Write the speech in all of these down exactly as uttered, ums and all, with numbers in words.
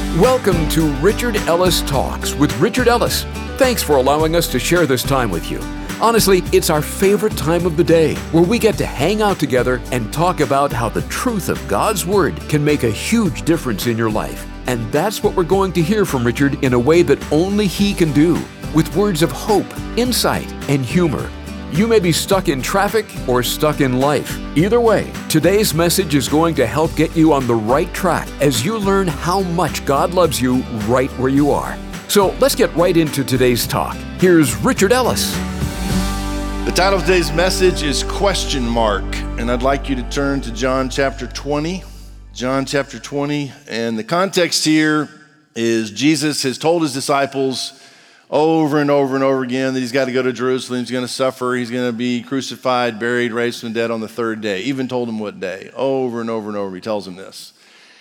Welcome to Richard Ellis Talks with Richard Ellis. Thanks for allowing us to share this time with you. Honestly, it's our favorite time of the day where we get to hang out together and talk about how the truth of God's Word can make a huge difference in your life. And that's what we're going to hear from Richard in a way that only he can do, with words of hope, insight, and humor. You may be stuck in traffic or stuck in life. Either way, today's message is going to help get you on the right track as you learn how much God loves you right where you are. So let's get right into today's talk. Here's Richard Ellis. The title of today's message is Question Mark, and I'd like you to turn to John chapter twenty. John chapter twenty, and the context here is Jesus has told his disciples over and over and over again that he's got to go to Jerusalem, he's going to suffer, he's going to be crucified, buried, raised from the dead on the third day. Even told him what day. Over and over and over he tells them this.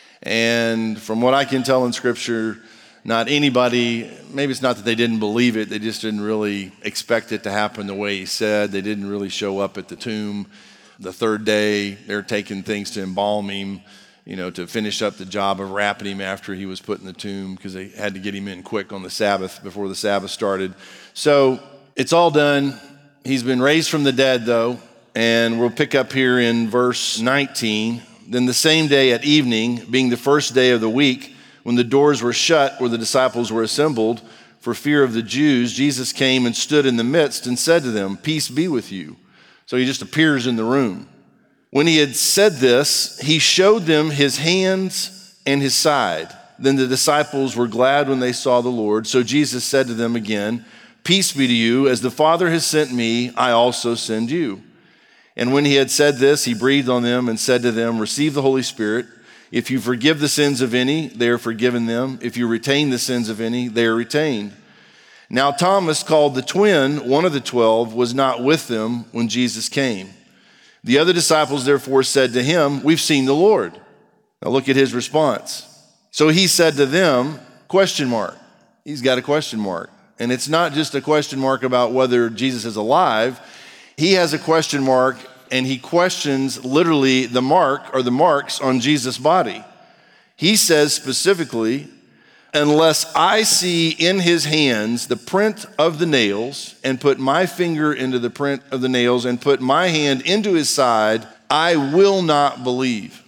And from what I can tell in Scripture, not anybody, maybe it's not that they didn't believe it, they just didn't really expect it to happen the way he said. They didn't really show up at the tomb the third day. They're taking things to embalm him, you know, to finish up the job of wrapping him after he was put in the tomb, because they had to get him in quick on the Sabbath before the Sabbath started. So it's all done. He's been raised from the dead, though, and we'll pick up here in verse nineteen. Then the same day at evening, being the first day of the week, when the doors were shut where the disciples were assembled for fear of the Jews, Jesus came and stood in the midst and said to them, "Peace be with you." So he just appears in the room. When he had said this, he showed them his hands and his side. Then the disciples were glad when they saw the Lord. So Jesus said to them again, "Peace be to you. As the Father has sent me, I also send you." And when he had said this, he breathed on them and said to them, "Receive the Holy Spirit. If you forgive the sins of any, they are forgiven them. If you retain the sins of any, they are retained." Now Thomas, called the twin, one of the twelve, was not with them when Jesus came. The other disciples therefore said to him, "We've seen the Lord." Now look at his response. So he said to them, question mark. He's got a question mark. And it's not just a question mark about whether Jesus is alive. He has a question mark, and he questions literally the mark or the marks on Jesus' body. He says specifically, "Unless I see in his hands the print of the nails, and put my finger into the print of the nails, and put my hand into his side, I will not believe."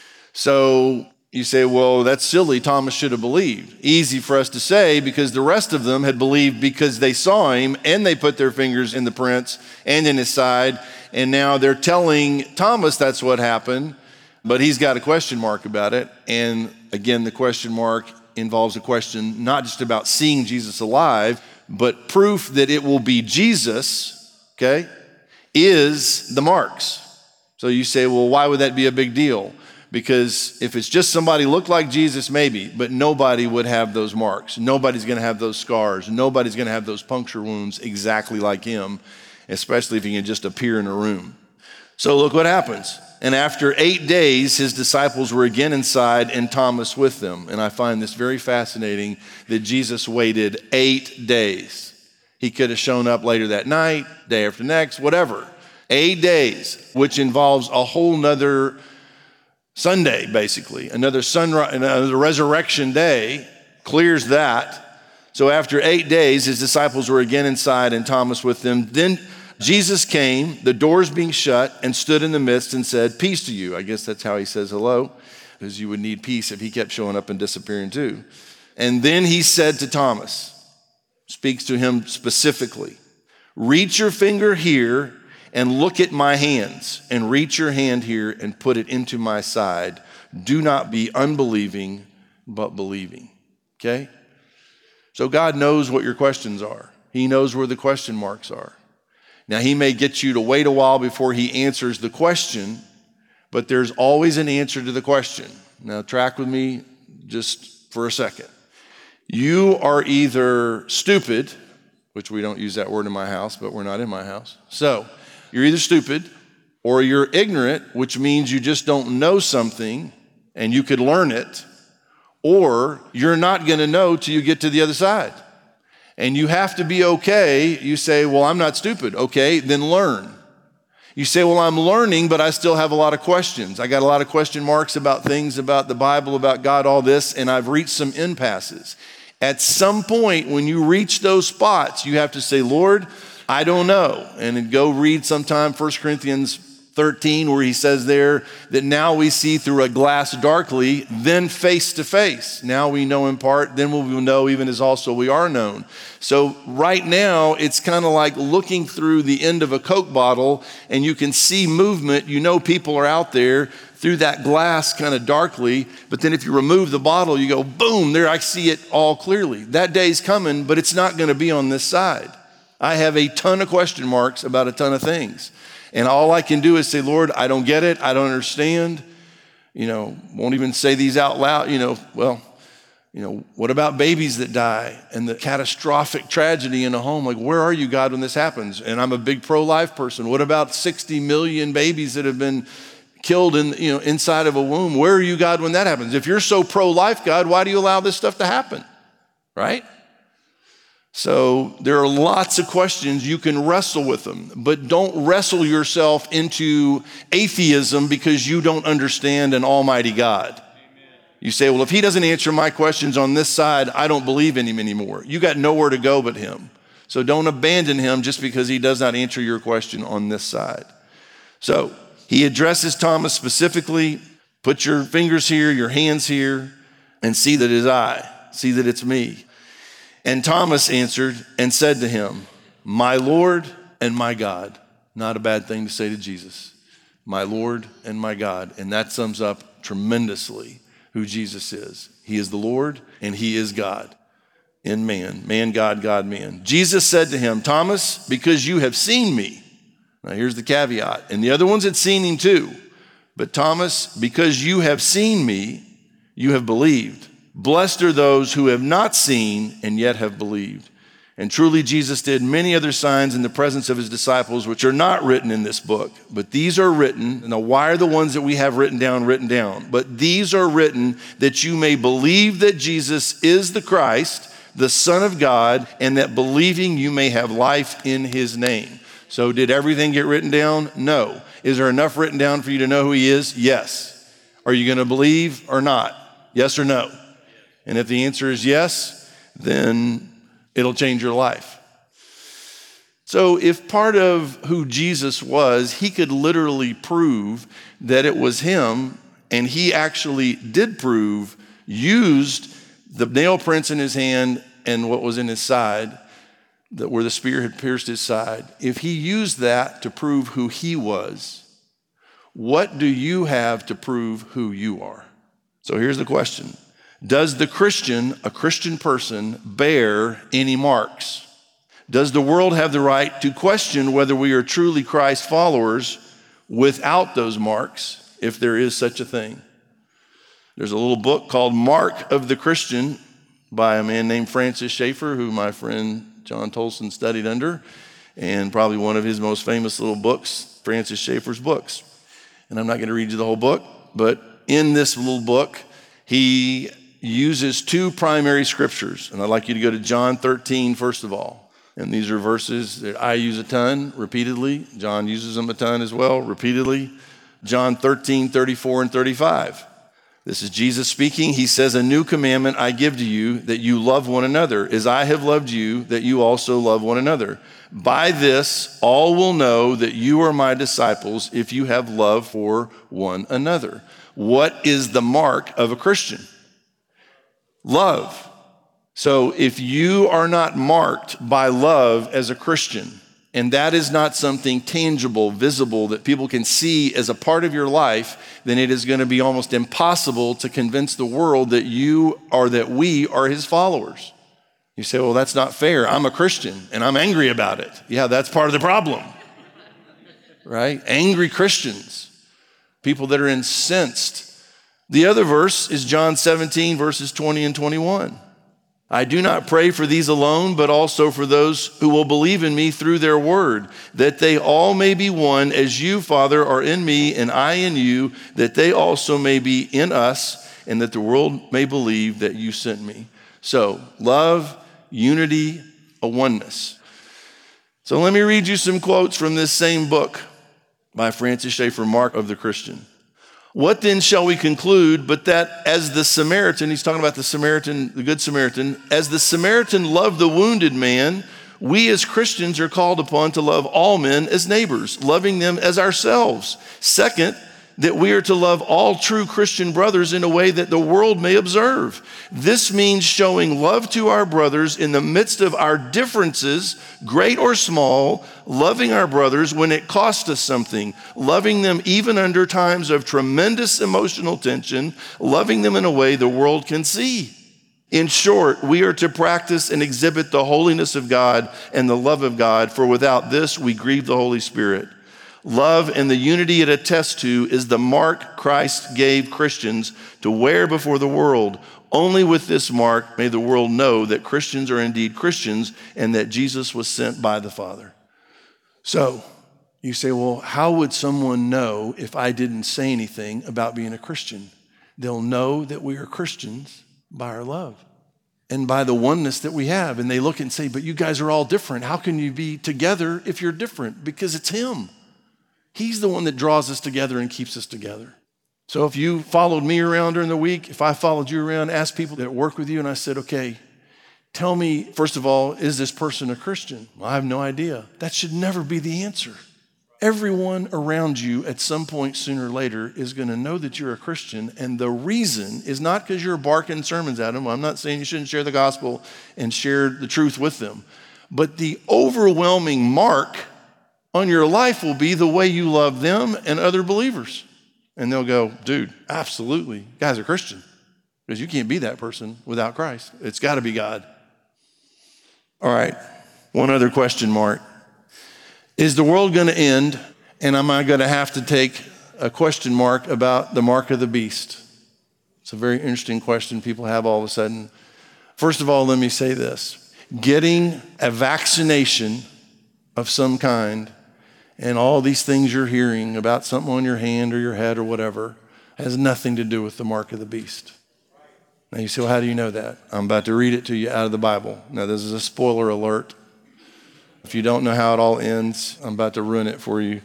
So you say, well, that's silly. Thomas should have believed. Easy for us to say, because the rest of them had believed because they saw him and they put their fingers in the prints and in his side. And now they're telling Thomas that's what happened, but he's got a question mark about it. And again, the question mark involves a question not just about seeing Jesus alive, but proof that it will be Jesus, okay, is the marks. So you say, well, why would that be a big deal? Because if it's just somebody looked like Jesus, maybe, but nobody would have those marks. Nobody's going to have those scars. Nobody's going to have those puncture wounds exactly like him, especially if he can just appear in a room. So look what happens. And after eight days, his disciples were again inside and Thomas with them. And I find this very fascinating that Jesus waited eight days. He could have shown up later that night, day after next, whatever. Eight days, which involves a whole nother Sunday, basically. Another sunrise, another resurrection day clears that. So after eight days, his disciples were again inside and Thomas with them. Then Jesus came, the doors being shut, and stood in the midst and said, "Peace to you." I guess that's how he says hello, because you would need peace if he kept showing up and disappearing too. And then he said to Thomas, speaks to him specifically, "Reach your finger here and look at my hands, and reach your hand here and put it into my side. Do not be unbelieving, but believing." Okay? So God knows what your questions are. He knows where the question marks are. Now, he may get you to wait a while before he answers the question, but there's always an answer to the question. Now, track with me just for a second. You are either stupid, which we don't use that word in my house, but we're not in my house. So, you're either stupid or you're ignorant, which means you just don't know something and you could learn it, or you're not going to know till you get to the other side. And you have to be okay. You say, well, I'm not stupid. Okay, then learn. You say, well, I'm learning, but I still have a lot of questions. I got a lot of question marks about things, about the Bible, about God, all this, and I've reached some impasses. At some point, when you reach those spots, you have to say, Lord, I don't know. And then go read sometime First Corinthians thirteen, where he says there that now we see through a glass darkly, then face to face. Now we know in part, then we will know even as also we are known. So right now, it's kind of like looking through the end of a Coke bottle, and you can see movement. You know people are out there through that glass kind of darkly, but then if you remove the bottle, you go, boom, there I see it all clearly. That day's coming, but it's not going to be on this side. I have a ton of question marks about a ton of things. And all I can do is say, Lord, I don't get it. I don't understand. You know, won't even say these out loud. You know, well, you know, what about babies that die and the catastrophic tragedy in a home? Like, where are you, God, when this happens? And I'm a big pro-life person. What about sixty million babies that have been killed in, you know, inside of a womb? Where are you, God, when that happens? If you're so pro-life, God, why do you allow this stuff to happen? Right? So there are lots of questions. You can wrestle with them, but don't wrestle yourself into atheism because you don't understand an almighty God. Amen. You say, well, if he doesn't answer my questions on this side, I don't believe in him anymore. You got nowhere to go but him. So don't abandon him just because he does not answer your question on this side. So he addresses Thomas specifically. Put your fingers here, your hands here, and see that it is I. See that it's me. And Thomas answered and said to him, my Lord and my God. Not a bad thing to say to Jesus. My Lord and my God. And that sums up tremendously who Jesus is. He is the Lord and he is God in man. Man, God, God, man. Jesus said to him, Thomas, because you have seen me. Now here's the caveat. And the other ones had seen him too. But Thomas, because you have seen me, you have believed. Blessed are those who have not seen and yet have believed. And truly Jesus did many other signs in the presence of his disciples, which are not written in this book, but these are written. Now, why are the ones that we have written down written down? But these are written that you may believe that Jesus is the Christ, the Son of God, and that believing you may have life in his name. So did everything get written down? No. Is there enough written down for you to know who he is? Yes. Are you going to believe or not? Yes or no? And if the answer is yes, then it'll change your life. So if part of who Jesus was, he could literally prove that it was him, and he actually did prove, used the nail prints in his hand and what was in his side, that where the spear had pierced his side. If he used that to prove who he was, what do you have to prove who you are? So here's the question. Does the Christian, a Christian person, bear any marks? Does the world have the right to question whether we are truly Christ followers without those marks, if there is such a thing? There's a little book called Mark of the Christian by a man named Francis Schaeffer, who my friend John Tolson studied under, and probably one of his most famous little books, Francis Schaeffer's books. And I'm not going to read you the whole book, but in this little book, he uses two primary scriptures. And I'd like you to go to John thirteen, first of all. And these are verses that I use a ton repeatedly. John uses them a ton as well, repeatedly. John thirteen, thirty-four and thirty-five. This is Jesus speaking. He says, a new commandment I give to you, that you love one another, as I have loved you, that you also love one another. By this, all will know that you are my disciples if you have love for one another. What is the mark of a Christian? Love. So if you are not marked by love as a Christian, and that is not something tangible, visible, that people can see as a part of your life, then it is going to be almost impossible to convince the world that you or that we are his followers. You say, well, that's not fair. I'm a Christian and I'm angry about it. Yeah, that's part of the problem, right? Angry Christians, people that are incensed. The other verse is John seventeen, verses twenty and twenty-one. I do not pray for these alone, but also for those who will believe in me through their word, that they all may be one, as you, Father, are in me and I in you, that they also may be in us, and that the world may believe that you sent me. So, love, unity, a oneness. So let me read you some quotes from this same book. by Francis Schaeffer, Mark of the Christian. What then shall we conclude but that as the Samaritan, he's talking about the Samaritan, the Good Samaritan, as the Samaritan loved the wounded man, we as Christians are called upon to love all men as neighbors, loving them as ourselves. Second, that we are to love all true Christian brothers in a way that the world may observe. This means showing love to our brothers in the midst of our differences, great or small, loving our brothers when it costs us something, loving them even under times of tremendous emotional tension, loving them in a way the world can see. In short, we are to practice and exhibit the holiness of God and the love of God, for without this we grieve the Holy Spirit. Love and the unity it attests to is the mark Christ gave Christians to wear before the world. Only with this mark may the world know that Christians are indeed Christians and that Jesus was sent by the Father. So you say, well, how would someone know if I didn't say anything about being a Christian? They'll know that we are Christians by our love and by the oneness that we have. And they look and say, but you guys are all different. How can you be together if you're different? Because it's him. He's the one that draws us together and keeps us together. So if you followed me around during the week, if I followed you around, asked people that work with you, and I said, okay, tell me, first of all, is this person a Christian? Well, I have no idea. That should never be the answer. Everyone around you at some point sooner or later is going to know that you're a Christian, and the reason is not because you're barking sermons at them. I'm not saying you shouldn't share the gospel and share the truth with them, but the overwhelming mark on your life will be the way you love them and other believers. And they'll go, dude, absolutely, guy's a Christian. Because you can't be that person without Christ. It's got to be God. All right, one other question mark. Is the world going to end, and am I going to have to take a question mark about the mark of the beast? It's a very interesting question people have all of a sudden. First of all, let me say this. Getting a vaccination of some kind and all these things you're hearing about something on your hand or your head or whatever has nothing to do with the mark of the beast. Now you say, well, how do you know that? I'm about to read it to you out of the Bible. Now this is a spoiler alert. If you don't know how it all ends, I'm about to ruin it for you.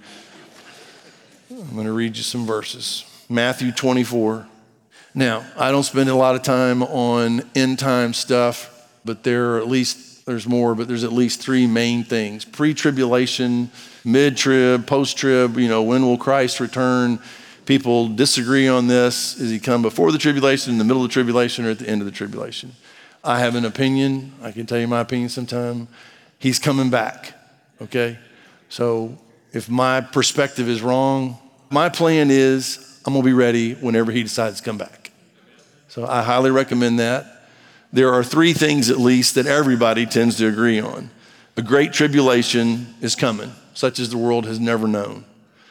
I'm going to read you some verses. Matthew twenty-four. Now, I don't spend a lot of time on end time stuff, but there are at least, there's more, but there's at least three main things. Pre-tribulation, mid-trib, post-trib, you know, when will Christ return? People disagree on this. Is he come before the tribulation, in the middle of the tribulation, or at the end of the tribulation? I have an opinion. I can tell you my opinion sometime. He's coming back, okay? So if my perspective is wrong, my plan is I'm gonna be ready whenever he decides to come back. So I highly recommend that. There are three things at least that everybody tends to agree on. A great tribulation is coming, such as the world has never known.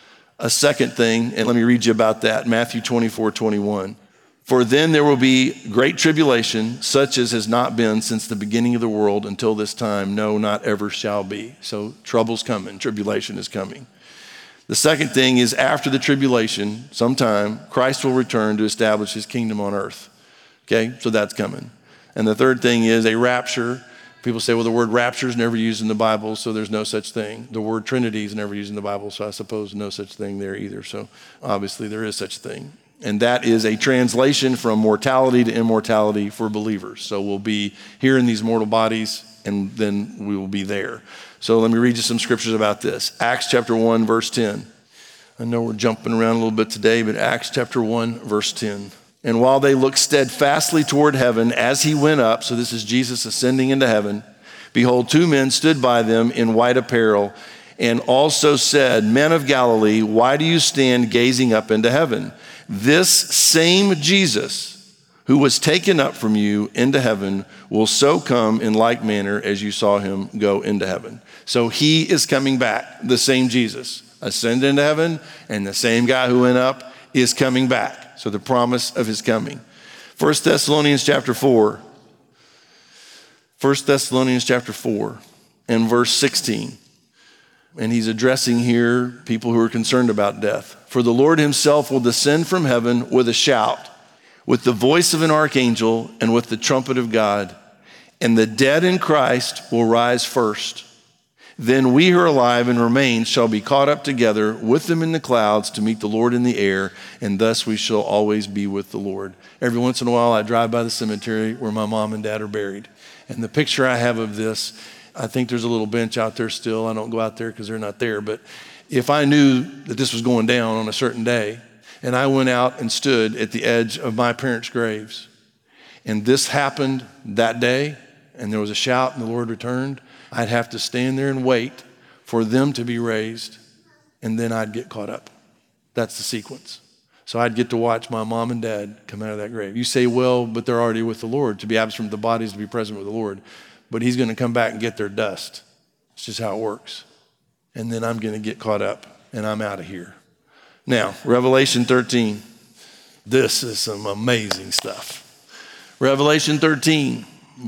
A second thing, and let me read you about that, Matthew twenty-four, twenty-one. For then there will be great tribulation, such as has not been since the beginning of the world until this time, no, not ever shall be. So trouble's coming, tribulation is coming. The second thing is after the tribulation, sometime, Christ will return to establish his kingdom on earth. Okay, so that's coming. And the third thing is a rapture. People say, well, the word rapture is never used in the Bible, so there's no such thing. The word Trinity is never used in the Bible, so I suppose no such thing there either. So obviously there is such a thing. And that is a translation from mortality to immortality for believers. So we'll be here in these mortal bodies, and then we will be there. So let me read you some scriptures about this. Acts chapter one, verse ten. I know we're jumping around a little bit today, but Acts chapter one, verse ten. And while they looked steadfastly toward heaven as he went up, so this is Jesus ascending into heaven, behold, two men stood by them in white apparel, and also said, Men of Galilee, why do you stand gazing up into heaven? This same Jesus who was taken up from you into heaven will so come in like manner as you saw him go into heaven. So he is coming back, the same Jesus ascended into heaven, and the same guy who went up is coming back. So the promise of his coming. First Thessalonians chapter four. First Thessalonians chapter four and verse sixteen. And he's addressing here people who are concerned about death. For the Lord himself will descend from heaven with a shout, with the voice of an archangel, and with the trumpet of God. And the dead in Christ will rise first. Then we who are alive and remain shall be caught up together with them in the clouds to meet the Lord in the air, and thus we shall always be with the Lord. Every once in a while, I drive by the cemetery where my mom and dad are buried. And the picture I have of this, I think there's a little bench out there still. I don't go out there because they're not there. But if I knew that this was going down on a certain day, and I went out and stood at the edge of my parents' graves, and this happened that day, and there was a shout and the Lord returned, I'd have to stand there and wait for them to be raised, and then I'd get caught up. That's the sequence. So I'd get to watch my mom and dad come out of that grave. You say, well, but they're already with the Lord. To be absent from the body is to be present with the Lord. But he's going to come back and get their dust. It's just how it works. And then I'm going to get caught up, and I'm out of here. Now, Revelation thirteen. This is some amazing stuff. Revelation thirteen,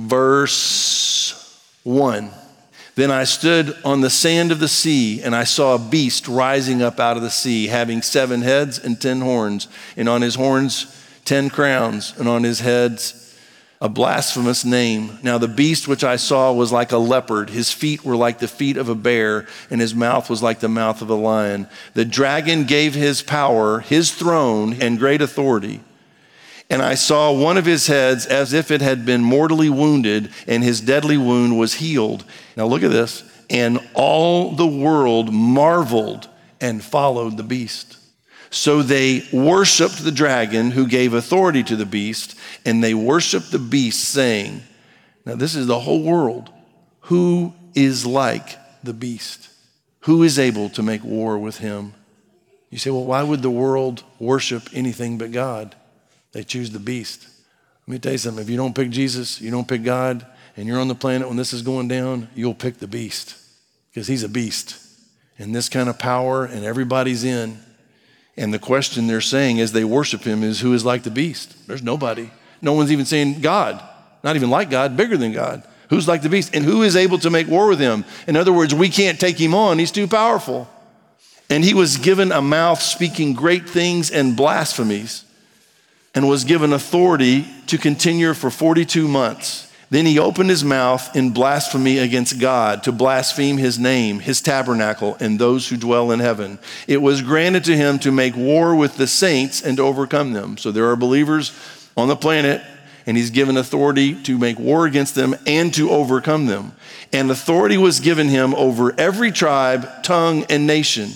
verse one. Then I stood on the sand of the sea, and I saw a beast rising up out of the sea, having seven heads and ten horns, and on his horns ten crowns, and on his heads a blasphemous name. Now the beast which I saw was like a leopard. His feet were like the feet of a bear, and his mouth was like the mouth of a lion. The dragon gave his power, his throne, and great authority. And I saw one of his heads as if it had been mortally wounded, and his deadly wound was healed. Now look at this. And all the world marveled and followed the beast. So they worshiped the dragon who gave authority to the beast, and they worshiped the beast, saying, now this is the whole world, who is like the beast? Who is able to make war with him? You say, well, why would the world worship anything but God? They choose the beast. Let me tell you something. If you don't pick Jesus, you don't pick God, and you're on the planet when this is going down, you'll pick the beast because he's a beast. And this kind of power, and everybody's in. And the question they're saying as they worship him is, who is like the beast? There's nobody. No one's even saying God, not even like God, bigger than God. Who's like the beast? And who is able to make war with him? In other words, we can't take him on. He's too powerful. And he was given a mouth speaking great things and blasphemies, and was given authority to continue for forty-two months. Then he opened his mouth in blasphemy against God, to blaspheme his name, his tabernacle, and those who dwell in heaven. It was granted to him to make war with the saints and to overcome them. So there are believers on the planet, and he's given authority to make war against them and to overcome them. And authority was given him over every tribe, tongue, and nation.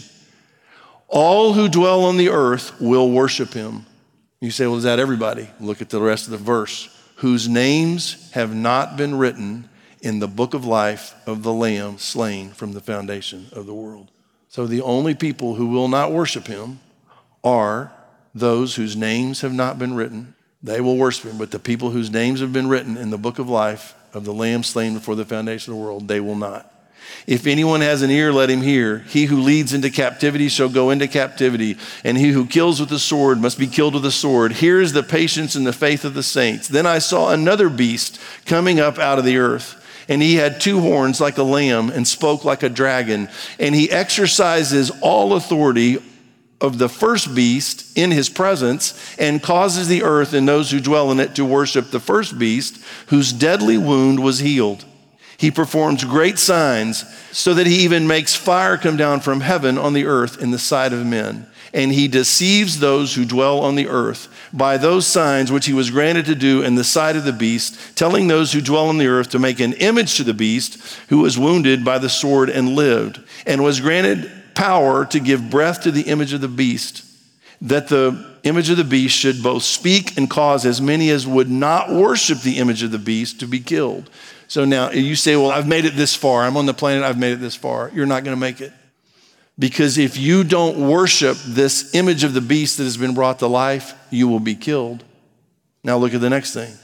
All who dwell on the earth will worship him. You say, well, is that everybody? Look at the rest of the verse. Whose names have not been written in the book of life of the Lamb slain from the foundation of the world. So the only people who will not worship him are those whose names have not been written. They will worship him, but the people whose names have been written in the book of life of the Lamb slain before the foundation of the world, they will not. If anyone has an ear, let him hear. He who leads into captivity shall go into captivity, and he who kills with the sword must be killed with the sword. Here is the patience and the faith of the saints. Then I saw another beast coming up out of the earth, and he had two horns like a lamb and spoke like a dragon, and he exercises all authority of the first beast in his presence, and causes the earth and those who dwell in it to worship the first beast, whose deadly wound was healed. He performs great signs, so that he even makes fire come down from heaven on the earth in the sight of men. And he deceives those who dwell on the earth by those signs which he was granted to do in the sight of the beast, telling those who dwell on the earth to make an image to the beast, who was wounded by the sword and lived, and was granted power to give breath to the image of the beast, that the image of the beast should both speak and cause as many as would not worship the image of the beast to be killed. So now you say, well, I've made it this far. I'm on the planet. I've made it this far. You're not going to make it. Because if you don't worship this image of the beast that has been brought to life, you will be killed. Now look at the next thing.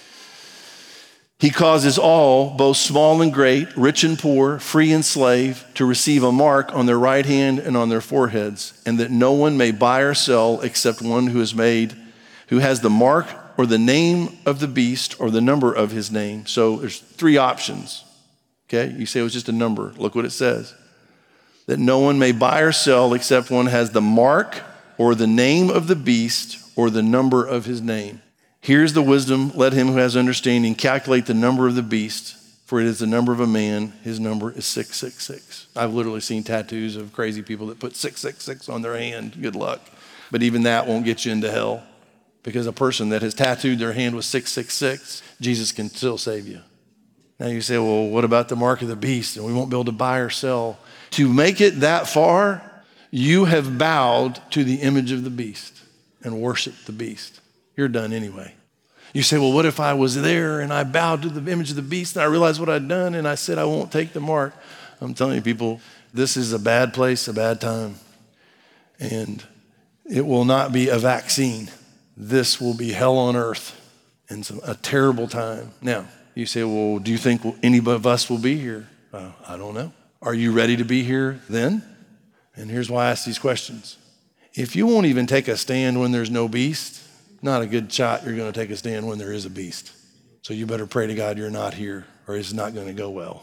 He causes all, both small and great, rich and poor, free and slave, to receive a mark on their right hand and on their foreheads, and that no one may buy or sell except one who is made, who has the mark or the name of the beast or the number of his name. So there's three options. Okay, you say it was just a number. Look what it says. That no one may buy or sell except one has the mark or the name of the beast or the number of his name. Here's the wisdom. Let him who has understanding calculate the number of the beast, For it is the number of a man, his number is six six six. I've literally seen tattoos of crazy people that put six six six on their hand. Good luck. But even that won't get you into hell, because a person that has tattooed their hand with six six six, Jesus can still save you. Now you say, well, what about the mark of the beast? And we won't be able to buy or sell. To make it that far, you have bowed to the image of the beast and worshiped the beast. You're done anyway. You say, well, what if I was there and I bowed to the image of the beast and I realized what I'd done and I said I won't take the mark? I'm telling you, people, this is a bad place, a bad time. And it will not be a vaccine. This will be hell on earth and some, a terrible time. Now, you say, well, do you think any of us will be here? Uh, I don't know. Are you ready to be here then? And here's why I ask these questions. If you won't even take a stand when there's no beast, not a good shot you're going to take a stand when there is a beast. So you better pray to God you're not here, or it's not going to go well.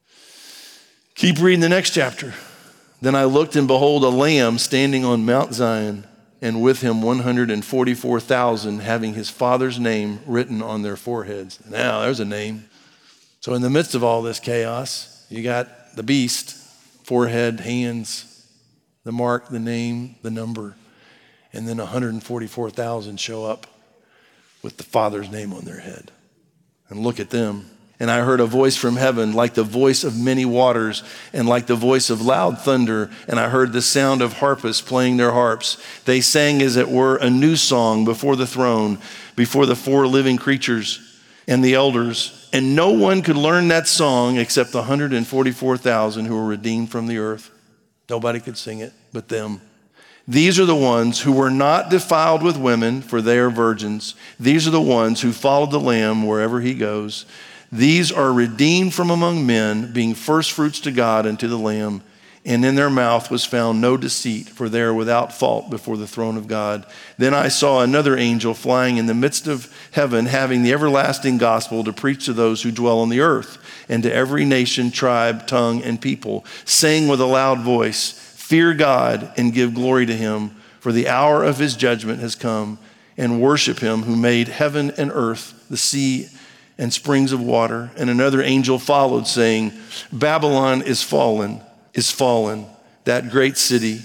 Keep reading the next chapter. Then I looked, and behold, a lamb standing on Mount Zion, and with him one hundred forty-four thousand, having his father's name written on their foreheads. Now, there's a name. So in the midst of all this chaos, you got the beast, forehead, hands, the mark, the name, the number. And then one hundred forty-four thousand show up with the Father's name on their head. And look at them. And I heard a voice from heaven, like the voice of many waters, and like the voice of loud thunder. And I heard the sound of harpists playing their harps. They sang, as it were, a new song before the throne, before the four living creatures and the elders. And no one could learn that song except the one hundred forty-four thousand who were redeemed from the earth. Nobody could sing it but them. These are the ones who were not defiled with women, for they are virgins. These are the ones who followed the Lamb wherever he goes. These are redeemed from among men, being first fruits to God and to the Lamb. And in their mouth was found no deceit, for they are without fault before the throne of God. Then I saw another angel flying in the midst of heaven, having the everlasting gospel to preach to those who dwell on the earth, and to every nation, tribe, tongue, and people, saying with a loud voice, fear God and give glory to him, for the hour of his judgment has come, and worship him who made heaven and earth, the sea and springs of water. And another angel followed, saying, Babylon is fallen, is fallen, that great city,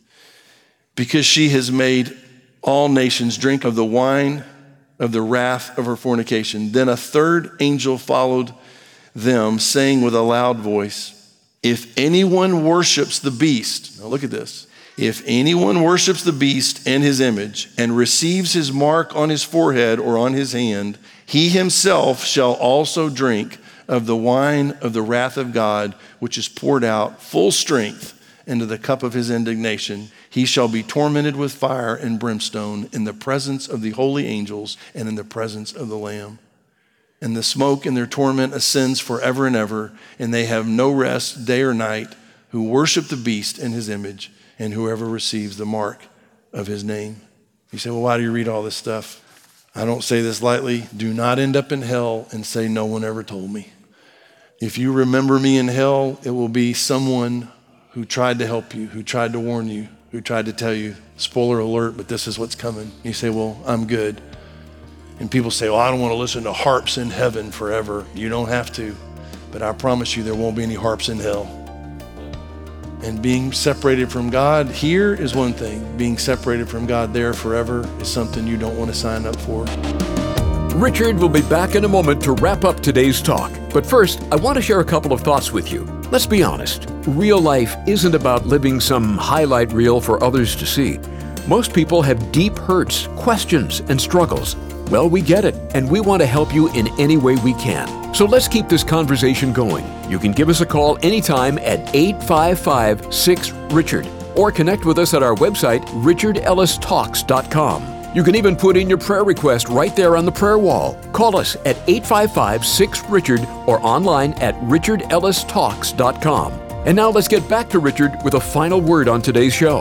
because she has made all nations drink of the wine of the wrath of her fornication. Then a third angel followed them, saying with a loud voice, if anyone worships the beast, now look at this. If anyone worships the beast and his image and receives his mark on his forehead or on his hand, he himself shall also drink of the wine of the wrath of God, which is poured out full strength into the cup of his indignation. He shall be tormented with fire and brimstone in the presence of the holy angels and in the presence of the Lamb. And the smoke in their torment ascends forever and ever, and they have no rest day or night who worship the beast and his image, and whoever receives the mark of his name. You say, well, why do you read all this stuff? I don't say this lightly. Do not end up in hell and say, no one ever told me. If you remember me in hell, it will be someone who tried to help you, who tried to warn you, who tried to tell you, spoiler alert, but this is what's coming. You say, well, I'm good. And people say, well, I don't want to listen to harps in heaven forever. You don't have to, but I promise you there won't be any harps in hell. And being separated from God here is one thing. Being separated from God there forever is something you don't want to sign up for. Richard will be back in a moment to wrap up today's talk. But first, I want to share a couple of thoughts with you. Let's be honest. Real life isn't about living some highlight reel for others to see. Most people have deep hurts, questions, and struggles. Well, we get it, and we want to help you in any way we can. So let's keep this conversation going. You can give us a call anytime at eight five five, six, Richard, or connect with us at our website, richard ellis talks dot com. You can even put in your prayer request right there on the prayer wall. Call us at eight five five, six, Richard or online at richard ellis talks dot com. And now let's get back to Richard with a final word on today's show.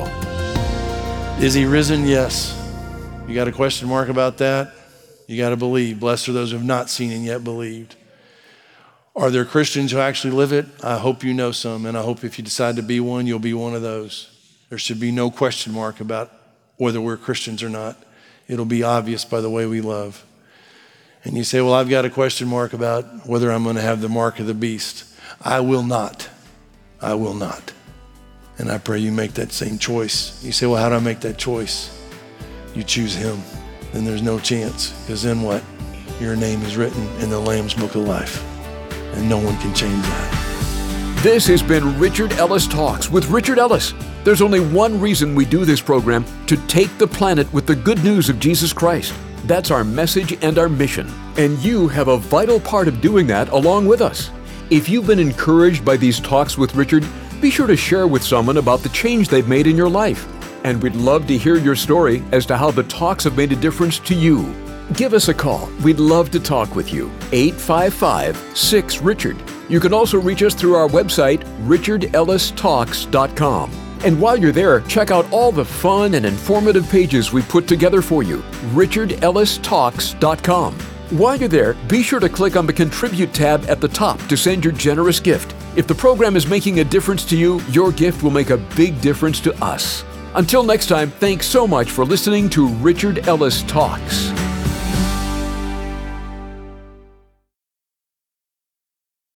Is he risen? Yes. You got a question mark about that? You got to believe. Blessed are those who have not seen and yet believed. Are there Christians who actually live it? I hope you know some, and I hope if you decide to be one, you'll be one of those. There should be no question mark about whether we're Christians or not. It'll be obvious by the way we love. And you say, well, I've got a question mark about whether I'm going to have the mark of the beast. I will not. I will not. And I pray you make that same choice. You say, well, how do I make that choice? You choose him. Then there's no chance. Because then what? Your name is written in the Lamb's Book of Life. And no one can change that. This has been Richard Ellis Talks with Richard Ellis. There's only one reason we do this program: to take the planet with the good news of Jesus Christ. That's our message and our mission. And you have a vital part of doing that along with us. If you've been encouraged by these talks with Richard, be sure to share with someone about the change they've made in your life. And we'd love to hear your story as to how the talks have made a difference to you. Give us a call. We'd love to talk with you. eight five five, six, Richard. You can also reach us through our website, richard ellis talks dot com. And while you're there, check out all the fun and informative pages we put together for you, richard ellis talks dot com. While you're there, be sure to click on the Contribute tab at the top to send your generous gift. If the program is making a difference to you, your gift will make a big difference to us. Until next time, thanks so much for listening to Richard Ellis Talks.